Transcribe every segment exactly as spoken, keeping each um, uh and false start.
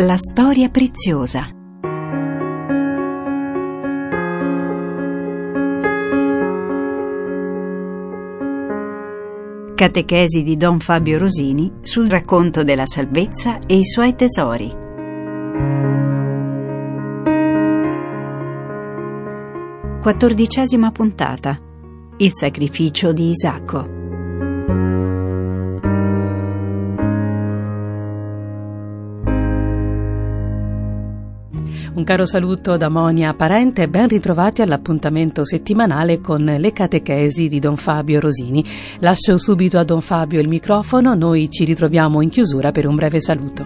La storia preziosa. Catechesi di Don Fabio Rosini sul racconto della salvezza e i suoi tesori. Quattordicesima puntata. Il sacrificio di Isacco. Un caro saluto da Monia Parente e ben ritrovati all'appuntamento settimanale con le catechesi di Don Fabio Rosini. Lascio subito a Don Fabio il microfono, noi ci ritroviamo in chiusura per un breve saluto.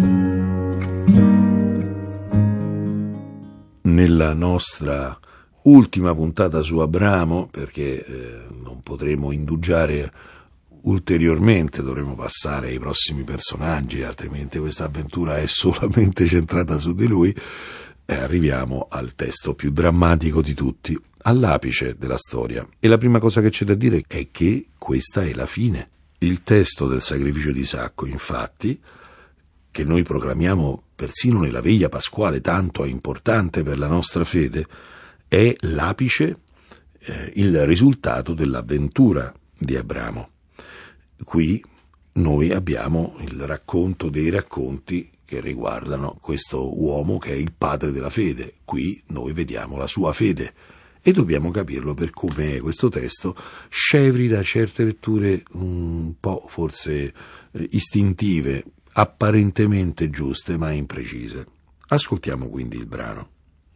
Nella nostra ultima puntata su Abramo, perché eh, non potremo indugiare ulteriormente, dovremo passare ai prossimi personaggi, altrimenti questa avventura è solamente centrata su di lui, e arriviamo al testo più drammatico di tutti, all'apice della storia. E la prima cosa che c'è da dire è che questa è la fine. Il testo del sacrificio di Isacco, infatti, che noi proclamiamo persino nella veglia pasquale, tanto importante per la nostra fede, è l'apice, eh, il risultato dell'avventura di Abramo. Qui noi abbiamo il racconto dei racconti che riguardano questo uomo che è il padre della fede. Qui noi vediamo la sua fede e dobbiamo capirlo per come è questo testo, scevri da certe letture un po' forse istintive, apparentemente giuste ma imprecise. Ascoltiamo quindi il brano.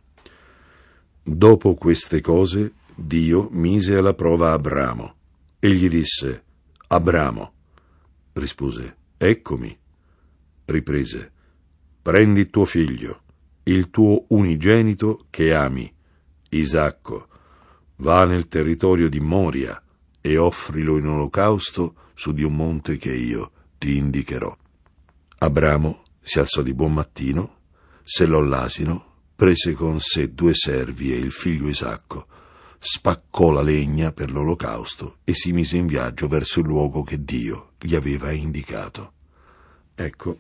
Dopo queste cose Dio mise alla prova Abramo e gli disse: Abramo. Rispose: eccomi. Riprese: prendi tuo figlio, il tuo unigenito che ami, Isacco, va nel territorio di Moria e offrilo in olocausto su di un monte che io ti indicherò. Abramo si alzò di buon mattino, sellò l'asino, prese con sé due servi e il figlio Isacco, spaccò la legna per l'olocausto e si mise in viaggio verso il luogo che Dio gli aveva indicato. Ecco,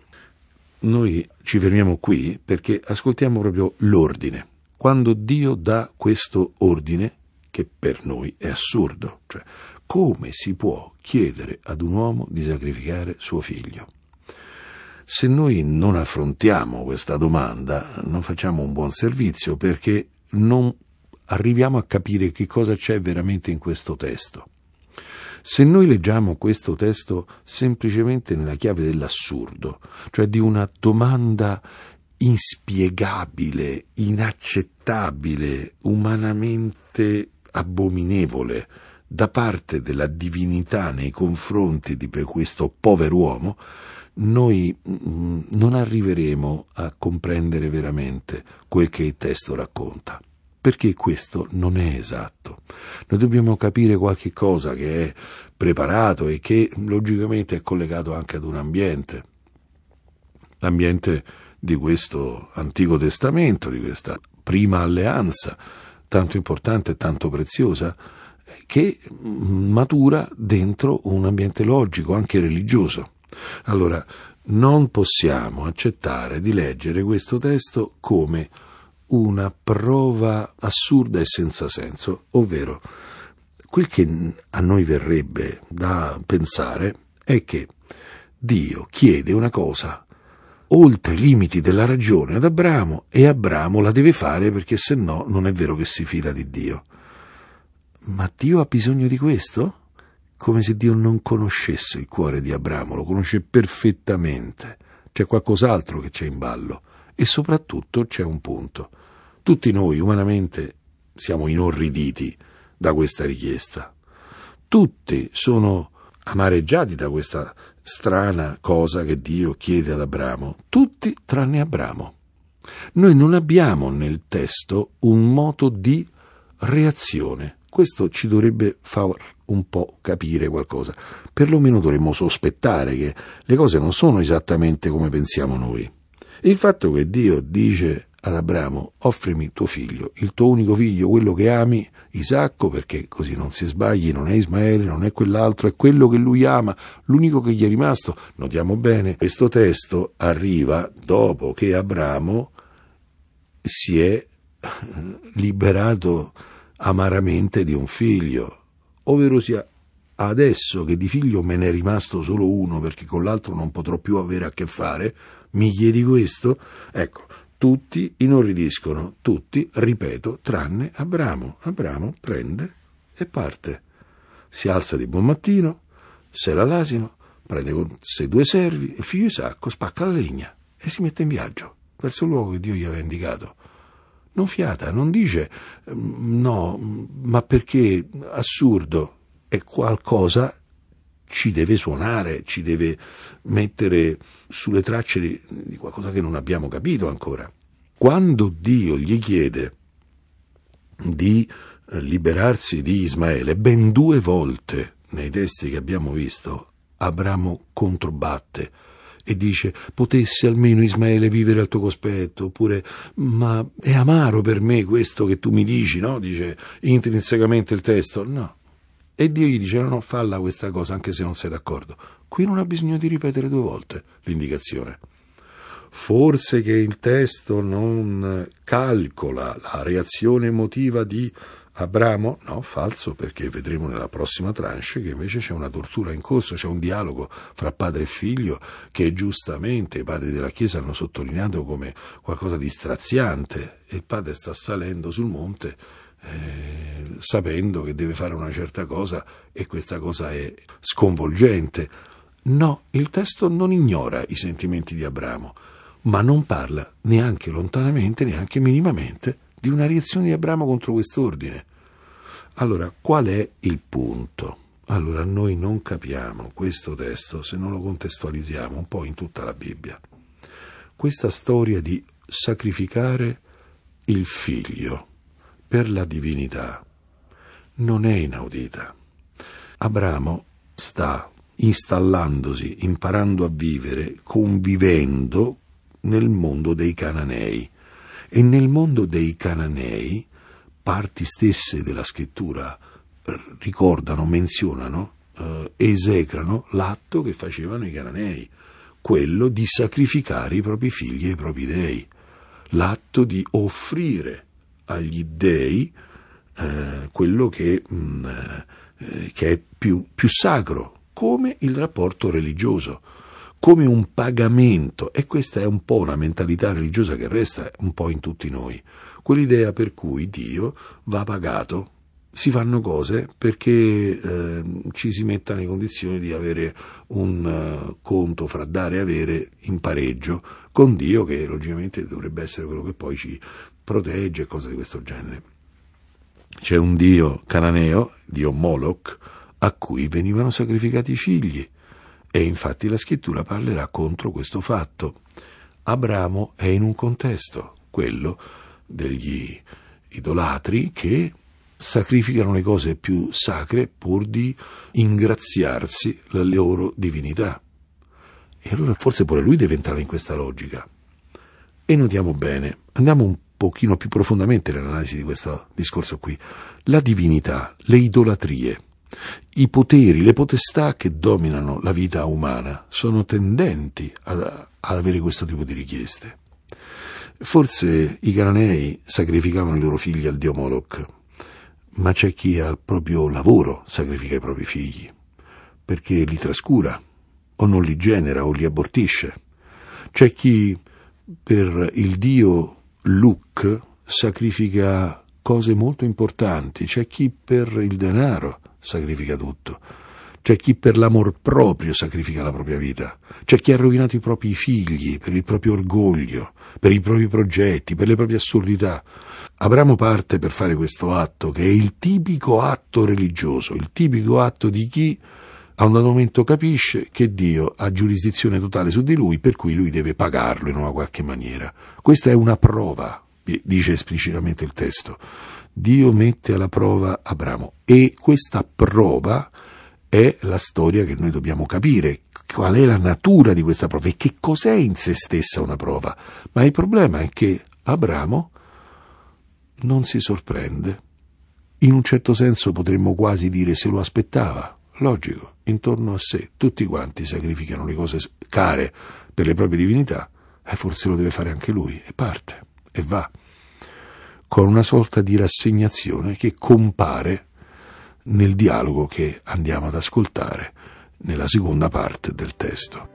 noi ci fermiamo qui perché ascoltiamo proprio l'ordine. Quando Dio dà questo ordine, che per noi è assurdo, cioè come si può chiedere ad un uomo di sacrificare suo figlio? Se noi non affrontiamo questa domanda, non facciamo un buon servizio, perché non arriviamo a capire che cosa c'è veramente in questo testo. Se noi leggiamo questo testo semplicemente nella chiave dell'assurdo, cioè di una domanda inspiegabile, inaccettabile, umanamente abominevole da parte della divinità nei confronti di questo povero uomo, noi non arriveremo a comprendere veramente quel che il testo racconta. Perché questo non è esatto. Noi dobbiamo capire qualche cosa che è preparato e che logicamente è collegato anche ad un ambiente. L'ambiente di questo Antico Testamento, di questa prima alleanza, tanto importante e tanto preziosa, che matura dentro un ambiente logico, anche religioso. Allora, non possiamo accettare di leggere questo testo come una prova assurda e senza senso, ovvero quel che a noi verrebbe da pensare è che Dio chiede una cosa oltre i limiti della ragione ad Abramo e Abramo la deve fare perché se no non è vero che si fida di Dio. Ma Dio ha bisogno di questo? Come se Dio non conoscesse il cuore di Abramo, lo conosce perfettamente. C'è qualcos'altro che c'è in ballo e soprattutto c'è un punto. Tutti noi umanamente siamo inorriditi da questa richiesta. Tutti sono amareggiati da questa strana cosa che Dio chiede ad Abramo. Tutti tranne Abramo. Noi non abbiamo nel testo un moto di reazione. Questo ci dovrebbe far un po' capire qualcosa. Perlomeno dovremmo sospettare che le cose non sono esattamente come pensiamo noi. Il fatto che Dio dice ad Abramo: offrimi tuo figlio, il tuo unico figlio, quello che ami, Isacco, perché così non si sbagli, non è Ismaele, non è quell'altro, è quello che lui ama, l'unico che gli è rimasto. Notiamo bene, questo testo arriva dopo che Abramo si è liberato amaramente di un figlio, ovvero sia adesso che di figlio me ne è rimasto solo uno perché con l'altro non potrò più avere a che fare, mi chiedi questo? Ecco, tutti inorridiscono, tutti, ripeto, tranne Abramo. Abramo prende e parte, si alza di buon mattino, sela l'asino, prende con sé due servi, il figlio Isacco, spacca la legna e si mette in viaggio verso il luogo che Dio gli aveva indicato. Non fiata, non dice no, ma perché assurdo, è qualcosa ci deve suonare, ci deve mettere sulle tracce di, di qualcosa che non abbiamo capito ancora. Quando Dio gli chiede di liberarsi di Ismaele, ben due volte nei testi che abbiamo visto, Abramo controbatte e dice: potesse almeno Ismaele vivere al tuo cospetto, oppure ma è amaro per me questo che tu mi dici, no? Dice intrinsecamente il testo, no. E Dio gli dice: no, no, falla questa cosa anche se non sei d'accordo. Qui non ha bisogno di ripetere due volte l'indicazione. Forse che il testo non calcola la reazione emotiva di Abramo? No, falso, perché vedremo nella prossima tranche che invece c'è una tortura in corso, c'è un dialogo fra padre e figlio che giustamente i padri della Chiesa hanno sottolineato come qualcosa di straziante, e il padre sta salendo sul monte eh, sapendo che deve fare una certa cosa e questa cosa è sconvolgente. No, il testo non ignora i sentimenti di Abramo, ma non parla neanche lontanamente, neanche minimamente di una reazione di Abramo contro quest'ordine. Allora, qual è il punto? Allora, noi non capiamo questo testo se non lo contestualizziamo un po' in tutta la Bibbia. Questa storia di sacrificare il figlio per la divinità non è inaudita. Abramo sta installandosi, imparando a vivere, convivendo nel mondo dei Cananei. E nel mondo dei Cananei, parti stesse della scrittura ricordano, menzionano, eh, esecrano l'atto che facevano i Cananei, quello di sacrificare i propri figli ai propri dei, l'atto di offrire agli dei eh, quello che, mh, eh, che è più, più sacro, come il rapporto religioso, come un pagamento, e questa è un po' una mentalità religiosa che resta un po' in tutti noi, quell'idea per cui Dio va pagato, si fanno cose perché eh, ci si metta nelle condizioni di avere un uh, conto fra dare e avere in pareggio con Dio, che logicamente dovrebbe essere quello che poi ci protegge e cose di questo genere. C'è un dio cananeo, dio Moloch, a cui venivano sacrificati i figli. E infatti la scrittura parlerà contro questo fatto. Abramo è in un contesto, quello degli idolatri che sacrificano le cose più sacre pur di ingraziarsi la loro divinità. E allora forse pure lui deve entrare in questa logica. E notiamo bene, andiamo un pochino più profondamente nell'analisi di questo discorso qui. La divinità, le idolatrie, i poteri, le potestà che dominano la vita umana sono tendenti ad, ad avere questo tipo di richieste. Forse i cananei sacrificavano i loro figli al dio Moloch, ma c'è chi al proprio lavoro sacrifica i propri figli, perché li trascura, o non li genera, o li abortisce. C'è chi per il dio Luc sacrifica cose molto importanti, c'è chi per il denaro sacrifica tutto, c'è chi per l'amor proprio sacrifica la propria vita, c'è chi ha rovinato i propri figli per il proprio orgoglio, per i propri progetti, per le proprie assurdità. Abramo parte per fare questo atto, che è il tipico atto religioso, il tipico atto di chi a un dato momento capisce che Dio ha giurisdizione totale su di lui, per cui lui deve pagarlo in una qualche maniera. Questa è una prova, dice esplicitamente il testo. Dio mette alla prova Abramo, e questa prova è la storia che noi dobbiamo capire. Qual è la natura di questa prova e che cos'è in se stessa una prova? Ma il problema è che Abramo non si sorprende. In un certo senso potremmo quasi dire se lo aspettava. Logico, intorno a sé tutti quanti sacrificano le cose care per le proprie divinità, e forse lo deve fare anche lui, e parte, e va, con una sorta di rassegnazione che compare nel dialogo che andiamo ad ascoltare nella seconda parte del testo.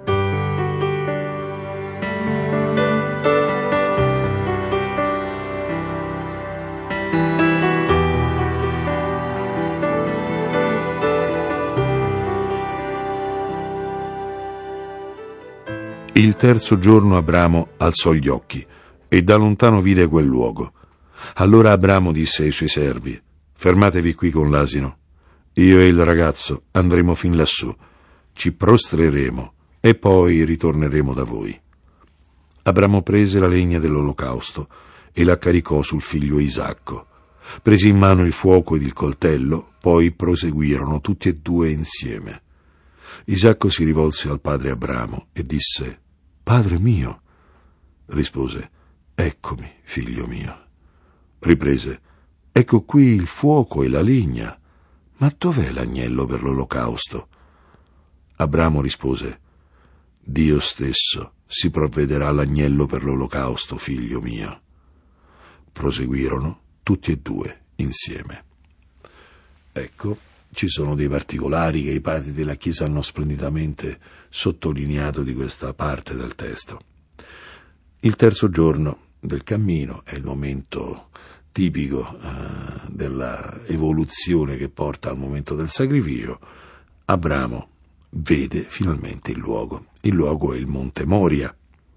Il terzo giorno Abramo alzò gli occhi e da lontano vide quel luogo. Allora Abramo disse ai suoi servi: fermatevi qui con l'asino. Io e il ragazzo andremo fin lassù, ci prostreremo e poi ritorneremo da voi. Abramo prese la legna dell'olocausto e la caricò sul figlio Isacco. Prese in mano il fuoco ed il coltello, poi proseguirono tutti e due insieme. Isacco si rivolse al padre Abramo e disse: Padre mio. Rispose: Eccomi, figlio mio. Riprese: Ecco qui il fuoco e la legna, ma dov'è l'agnello per l'olocausto? Abramo rispose: Dio stesso si provvederà all'agnello per l'olocausto, figlio mio. Proseguirono tutti e due insieme. Ecco, ci sono dei particolari che i padri della Chiesa hanno splendidamente sottolineato di questa parte del testo. Il terzo giorno del cammino è il momento tipico eh, della evoluzione che porta al momento del sacrificio. Abramo vede finalmente il luogo. Il luogo è il Monte Moria,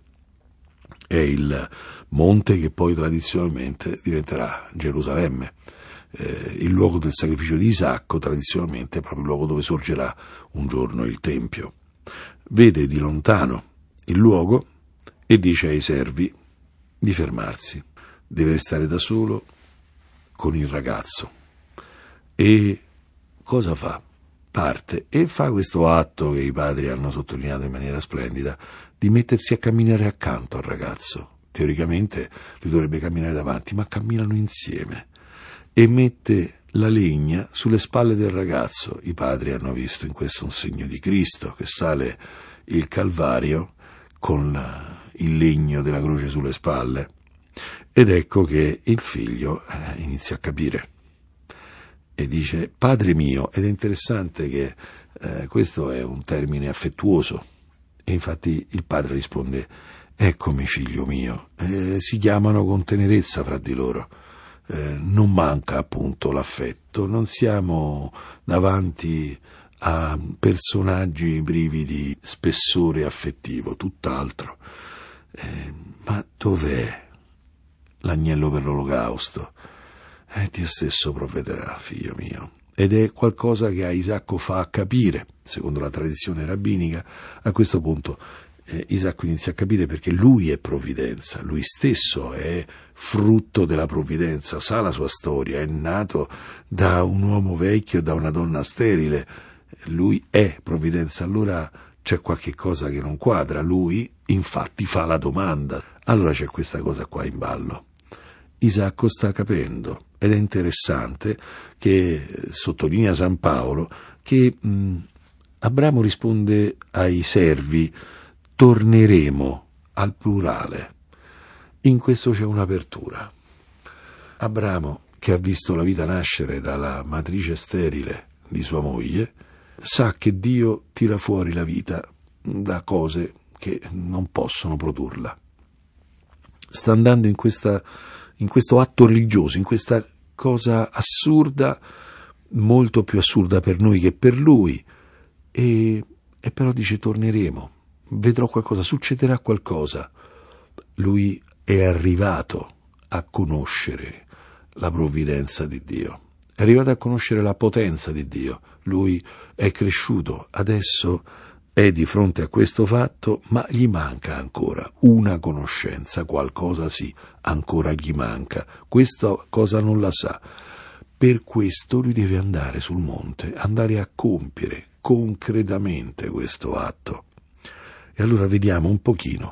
è il monte che poi tradizionalmente diventerà Gerusalemme. Eh, il luogo del sacrificio di Isacco tradizionalmente è proprio il luogo dove sorgerà un giorno il Tempio. Vede di lontano il luogo e dice ai servi di fermarsi. Deve stare da solo con il ragazzo. E cosa fa? Parte e fa questo atto che i padri hanno sottolineato in maniera splendida, di mettersi a camminare accanto al ragazzo. Teoricamente lui dovrebbe camminare davanti, ma camminano insieme. E mette la legna sulle spalle del ragazzo. I padri hanno visto in questo un segno di Cristo che sale il Calvario con il legno della croce sulle spalle. Ed ecco che il figlio eh, inizia a capire e dice: Padre mio. Ed è interessante che eh, questo è un termine affettuoso, e infatti il padre risponde: Eccomi, figlio mio. Eh, si chiamano con tenerezza fra di loro. Eh, non manca appunto l'affetto, non siamo davanti a personaggi privi di spessore affettivo, tutt'altro. Eh, ma dov'è l'agnello per l'olocausto? Eh, Dio stesso provvederà, figlio mio. Ed è qualcosa che a Isacco fa capire, secondo la tradizione rabbinica. A questo punto eh, Isacco inizia a capire perché lui è provvidenza, lui stesso è frutto della provvidenza, sa la sua storia, è nato da un uomo vecchio, da una donna sterile, lui è provvidenza. Allora c'è qualche cosa che non quadra, lui infatti fa la domanda, allora c'è questa cosa qua in ballo. Isacco sta capendo, ed è interessante che sottolinea San Paolo che mh, Abramo risponde ai servi: torneremo, al plurale. In questo c'è un'apertura. Abramo, che ha visto la vita nascere dalla matrice sterile di sua moglie, sa che Dio tira fuori la vita da cose che non possono produrla. Sta andando in questa in questo atto religioso, in questa cosa assurda, molto più assurda per noi che per lui, e, e però dice: torneremo, vedrò qualcosa, succederà qualcosa. Lui è arrivato a conoscere la provvidenza di Dio, è arrivato a conoscere la potenza di Dio, lui è cresciuto, adesso è di fronte a questo fatto, ma gli manca ancora una conoscenza, qualcosa sì, ancora gli manca, questa cosa non la sa. Per questo lui deve andare sul monte, andare a compiere concretamente questo atto. E allora vediamo un pochino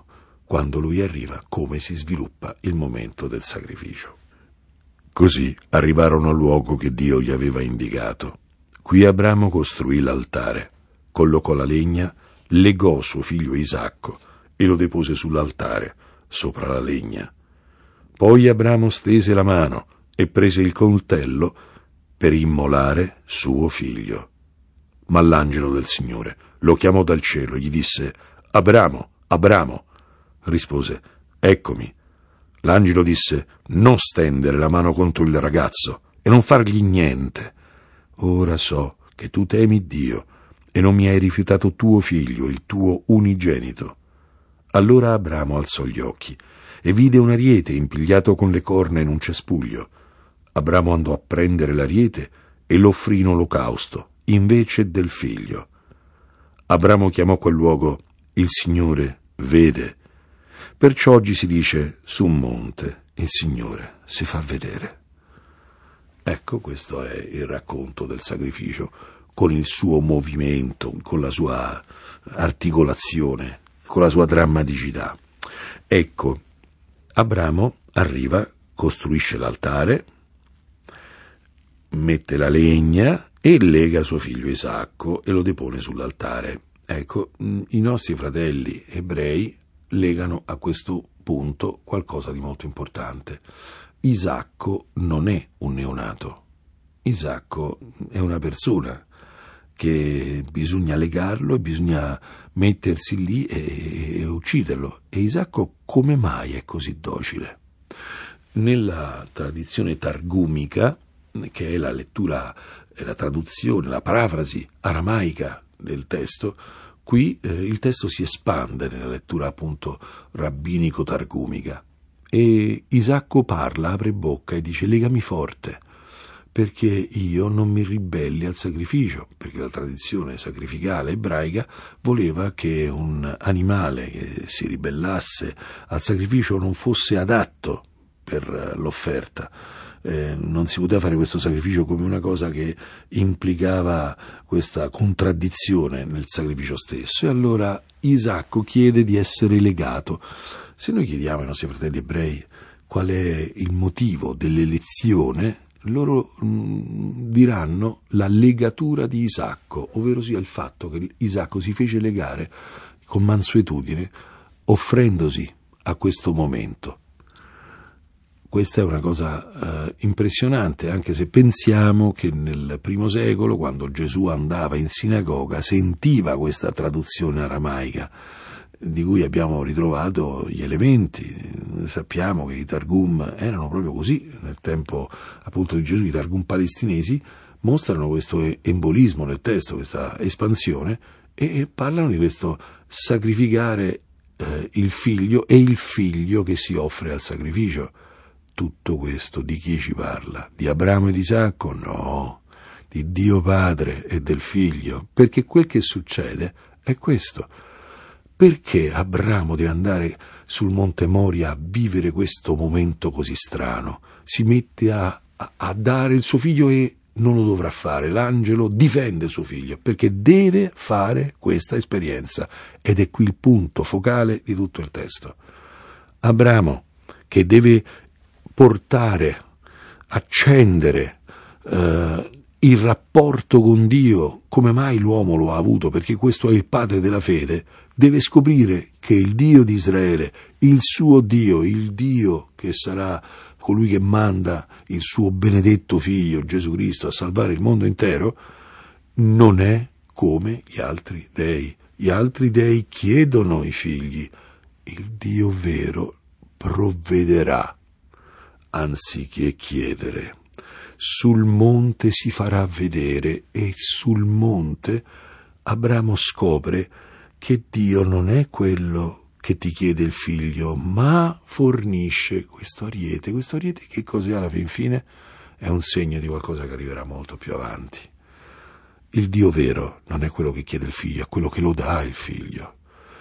quando lui arriva, come si sviluppa il momento del sacrificio. Così arrivarono al luogo che Dio gli aveva indicato. Qui Abramo costruì l'altare, collocò la legna, legò suo figlio Isacco e lo depose sull'altare, sopra la legna. Poi Abramo stese la mano e prese il coltello per immolare suo figlio. Ma l'angelo del Signore lo chiamò dal cielo e gli disse: «Abramo, Abramo!» Rispose: «Eccomi». L'angelo disse: «Non stendere la mano contro il ragazzo e non fargli niente. Ora so che tu temi Dio e non mi hai rifiutato tuo figlio, il tuo unigenito». Allora Abramo alzò gli occhi e vide un ariete impigliato con le corna in un cespuglio. Abramo andò a prendere l'ariete e lo offrì in olocausto invece del figlio. Abramo chiamò quel luogo «Il Signore vede». Perciò oggi si dice: su un monte il Signore si fa vedere. Ecco, questo è il racconto del sacrificio, con il suo movimento, con la sua articolazione, con la sua drammaticità. Ecco, Abramo arriva, costruisce l'altare, mette la legna e lega suo figlio Isacco e lo depone sull'altare. Ecco, i nostri fratelli ebrei legano a questo punto qualcosa di molto importante. Isacco non è un neonato. Isacco è una persona che bisogna legarlo e bisogna mettersi lì e, e ucciderlo. E Isacco come mai è così docile? Nella tradizione targumica, che è la lettura, la traduzione, la parafrasi aramaica del testo, qui eh, il testo si espande nella lettura appunto rabbinico-targumica e Isacco parla, apre bocca e dice: legami forte perché io non mi ribelli al sacrificio, perché la tradizione sacrificale ebraica voleva che un animale che si ribellasse al sacrificio non fosse adatto per l'offerta. Eh, non si poteva fare questo sacrificio come una cosa che implicava questa contraddizione nel sacrificio stesso, e allora Isacco chiede di essere legato. Se noi chiediamo ai nostri fratelli ebrei qual è il motivo dell'elezione, loro mh, diranno la legatura di Isacco, ovvero sia il fatto che Isacco si fece legare con mansuetudine, offrendosi a questo momento. Questa è una cosa eh, impressionante, anche se pensiamo che nel primo secolo, quando Gesù andava in sinagoga, sentiva questa traduzione aramaica, di cui abbiamo ritrovato gli elementi. Sappiamo che i Targum erano proprio così, nel tempo appunto di Gesù. I Targum palestinesi mostrano questo embolismo nel testo, questa espansione, e parlano di questo sacrificare eh, il figlio e il figlio che si offre al sacrificio. Tutto questo di chi ci parla? Di Abramo e di Isacco? No, di Dio Padre e del Figlio, perché quel che succede è questo. Perché Abramo deve andare sul Monte Moria a vivere questo momento così strano? Si mette a, a, a dare il suo figlio e non lo dovrà fare. L'angelo difende suo figlio, perché deve fare questa esperienza, ed è qui il punto focale di tutto il testo. Abramo, che deve portare, accendere eh, il rapporto con Dio, come mai l'uomo lo ha avuto, perché questo è il padre della fede, deve scoprire che il Dio di Israele, il suo Dio, il Dio che sarà colui che manda il suo benedetto figlio Gesù Cristo a salvare il mondo intero, non è come gli altri dei. Gli altri dei chiedono i figli, il Dio vero provvederà. Anziché chiedere, sul monte si farà vedere, e sul monte Abramo scopre che Dio non è quello che ti chiede il figlio, ma fornisce questo ariete. Questo ariete che cos'è alla fin fine? È un segno di qualcosa che arriverà molto più avanti. Il Dio vero non è quello che chiede il figlio, è quello che lo dà il figlio.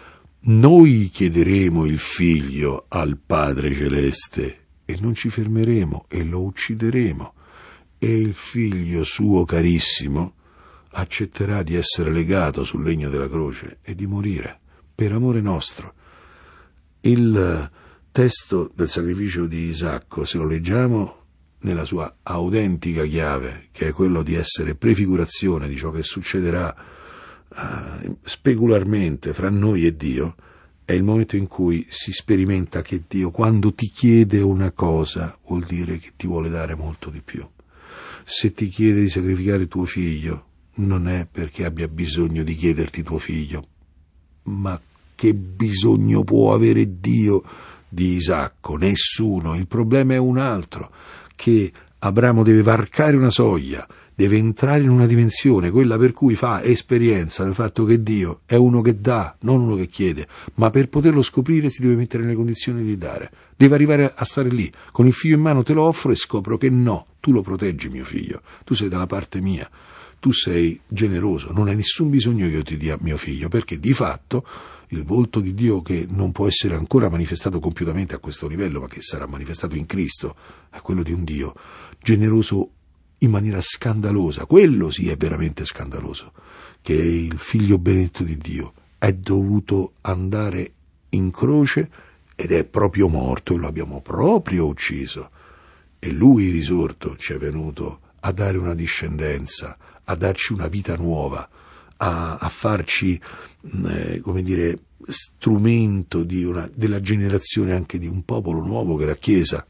Noi chiederemo il figlio al Padre Celeste e non ci fermeremo e lo uccideremo, e il figlio suo carissimo accetterà di essere legato sul legno della croce e di morire per amore nostro. Il testo del sacrificio di Isacco, se lo leggiamo nella sua autentica chiave, che è quello di essere prefigurazione di ciò che succederà uh, specularmente fra noi e Dio, è il momento in cui si sperimenta che Dio, quando ti chiede una cosa, vuol dire che ti vuole dare molto di più. Se ti chiede di sacrificare tuo figlio, non è perché abbia bisogno di chiederti tuo figlio, ma che bisogno può avere Dio di Isacco? Nessuno. Il problema è un altro, che Abramo deve varcare una soglia, deve entrare in una dimensione, quella per cui fa esperienza del fatto che Dio è uno che dà, non uno che chiede, ma per poterlo scoprire si deve mettere nelle condizioni di dare. Deve arrivare a stare lì, con il figlio in mano te lo offro e scopro che no, tu lo proteggi mio figlio, tu sei dalla parte mia, tu sei generoso, non hai nessun bisogno che io ti dia mio figlio, perché di fatto il volto di Dio, che non può essere ancora manifestato compiutamente a questo livello, ma che sarà manifestato in Cristo, è quello di un Dio generoso in maniera scandalosa. Quello sì è veramente scandaloso, che il figlio benedetto di Dio è dovuto andare in croce ed è proprio morto, e lo abbiamo proprio ucciso, e lui risorto ci è venuto a dare una discendenza, a darci una vita nuova, a, a farci, eh, come dire, strumento di una, della generazione anche di un popolo nuovo che è la Chiesa.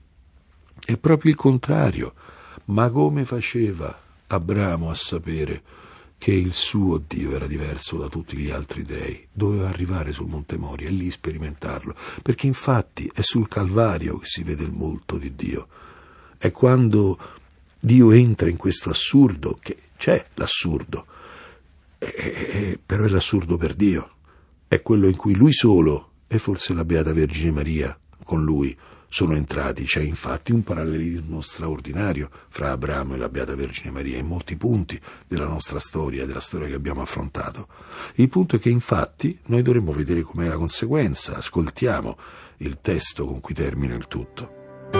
È proprio il contrario. Ma come faceva Abramo a sapere che il suo Dio era diverso da tutti gli altri dei? Doveva arrivare sul Monte Moria e lì sperimentarlo, perché infatti è sul Calvario che si vede il volto di Dio. È quando Dio entra in questo assurdo, che c'è l'assurdo, e, e, però è l'assurdo per Dio. È quello in cui Lui solo, e forse la Beata Vergine Maria con Lui, sono entrati. C'è infatti un parallelismo straordinario fra Abramo e la Beata Vergine Maria in molti punti della nostra storia, della storia che abbiamo affrontato. Il punto è che infatti noi dovremmo vedere com'è la conseguenza. Ascoltiamo il testo con cui termina il tutto.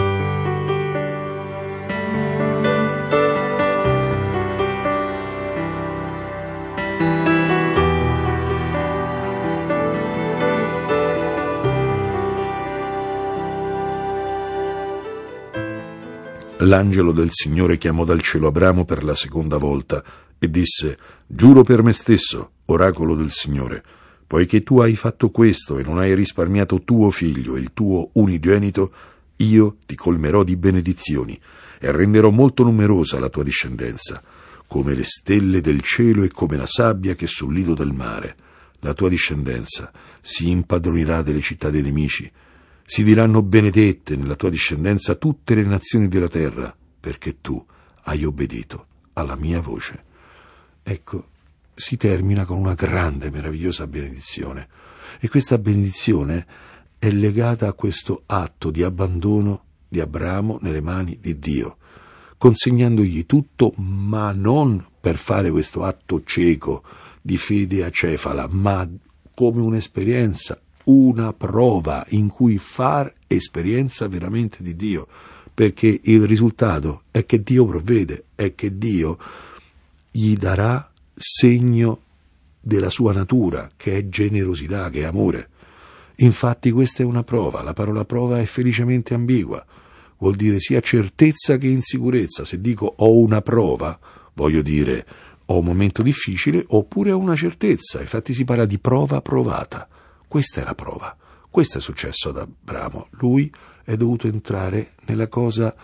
L'angelo del Signore chiamò dal cielo Abramo per la seconda volta e disse: «Giuro per me stesso, oracolo del Signore, poiché tu hai fatto questo e non hai risparmiato tuo figlio, il tuo unigenito, io ti colmerò di benedizioni e renderò molto numerosa la tua discendenza, come le stelle del cielo e come la sabbia che è sul lido del mare. La tua discendenza si impadronirà delle città dei nemici. Si diranno benedette nella tua discendenza tutte le nazioni della terra, perché tu hai obbedito alla mia voce». Ecco, si termina con una grande, meravigliosa benedizione. E questa benedizione è legata a questo atto di abbandono di Abramo nelle mani di Dio, consegnandogli tutto, ma non per fare questo atto cieco di fede acefala, ma come un'esperienza, una prova in cui far esperienza veramente di Dio, perché il risultato è che Dio provvede, è che Dio gli darà segno della sua natura, che è generosità, che è amore. Infatti questa è una prova. La parola prova è felicemente ambigua, vuol dire sia certezza che insicurezza. Se dico ho una prova, voglio dire ho un momento difficile, oppure ho una certezza. Infatti si parla di prova provata. Questa è la prova. Questo è successo ad Abramo. Lui è dovuto entrare nella cosa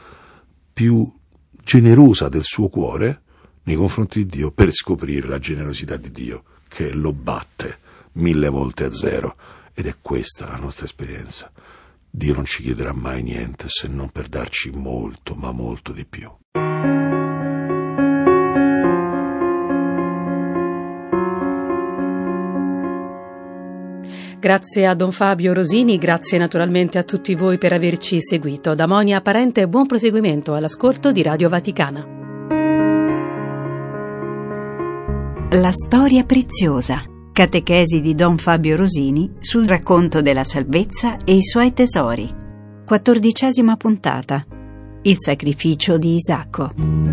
più generosa del suo cuore nei confronti di Dio per scoprire la generosità di Dio, che lo batte mille volte a zero. Ed è questa la nostra esperienza. Dio non ci chiederà mai niente se non per darci molto, ma molto di più. Grazie a Don Fabio Rosini, grazie naturalmente a tutti voi per averci seguito. Da Monia Parente, buon proseguimento all'ascolto di Radio Vaticana. La storia preziosa. Catechesi di Don Fabio Rosini sul racconto della salvezza e i suoi tesori. Quattordicesima puntata. Il sacrificio di Isacco.